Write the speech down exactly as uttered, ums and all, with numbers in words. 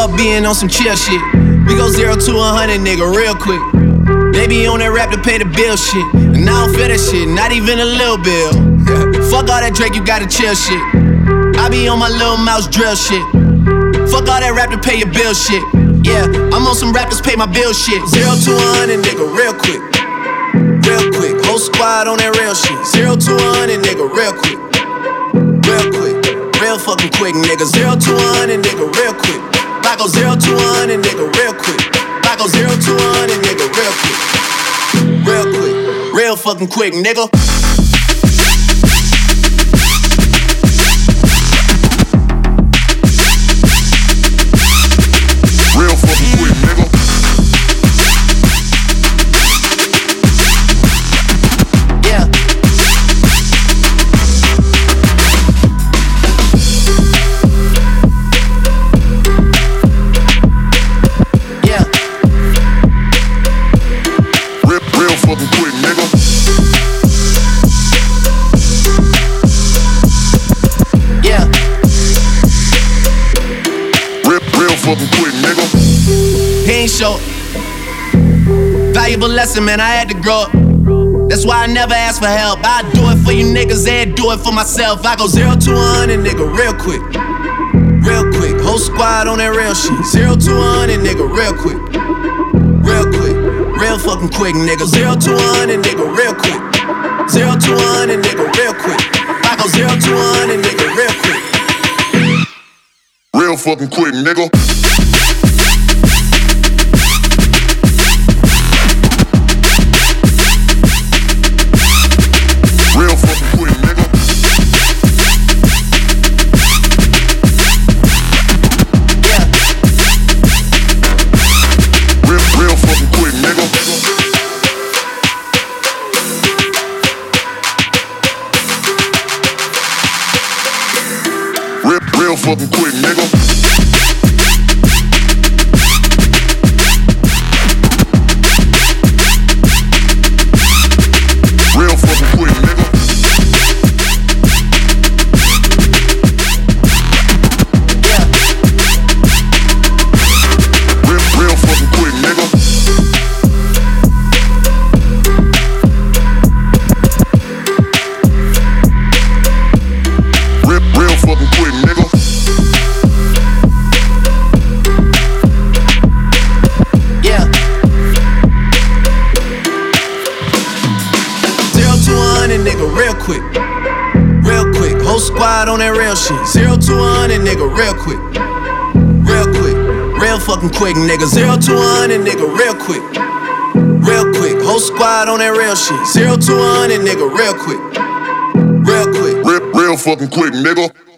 up being on some chill shit. We go zero to a hundred, nigga, real quick. They be on that rap to pay the bill shit, and I don't feel that shit, not even a little bill. Fuck all that Drake, you gotta chill shit. I be on my little mouse drill shit. Fuck all that rap to pay your bill shit. Yeah, I'm on some rappers pay my bill shit. Zero to a hundred, nigga, real quick. Real quick, whole squad on that real shit. Zero to a hundred, nigga, real quick. Real quick, real fucking quick, nigga. Zero to a hundred, nigga, real quick. I go zero to a hundred, nigga, real quick. I go zero to a hundred, nigga, real quick. Real quick, real fucking quick, nigga. Real fucking quick, nigga. Yeah. Yeah. Real, real fucking quick, nigga. Yeah. Real, real fucking quick, nigga. He ain't show. Valuable lesson, man, I had to grow up. That's why I never ask for help. I do it for you niggas and do it for myself. I go zero to a hundred, nigga, real quick. Real quick, whole squad on that real shit. Zero to a hundred, nigga, real quick. Real quick, real fucking quick, nigga. Zero to a hundred, nigga, real quick. Zero to a hundred, nigga, real quick. I go zero to a hundred, nigga, real quick. Real fucking quick, nigga. Real fucking quick, nigga. Yeah. Real, real fucking quick, nigga. Real, real fucking quick, nigga. Real fucking quick, nigga. Yeah. Real, real fucking quick, nigga. Real, real fucking quick, nigga. Yeah. Zero to a hundred, nigga, real quick. Real quick, whole squad on that real shit. Zero to a hundred, nigga, real quick. Real quick, real fucking quick, nigga. Zero to a hundred, nigga, real quick. Real quick, whole squad on that real shit. Zero to a hundred, nigga, real quick. Real quick. Real, real fucking quick, nigga.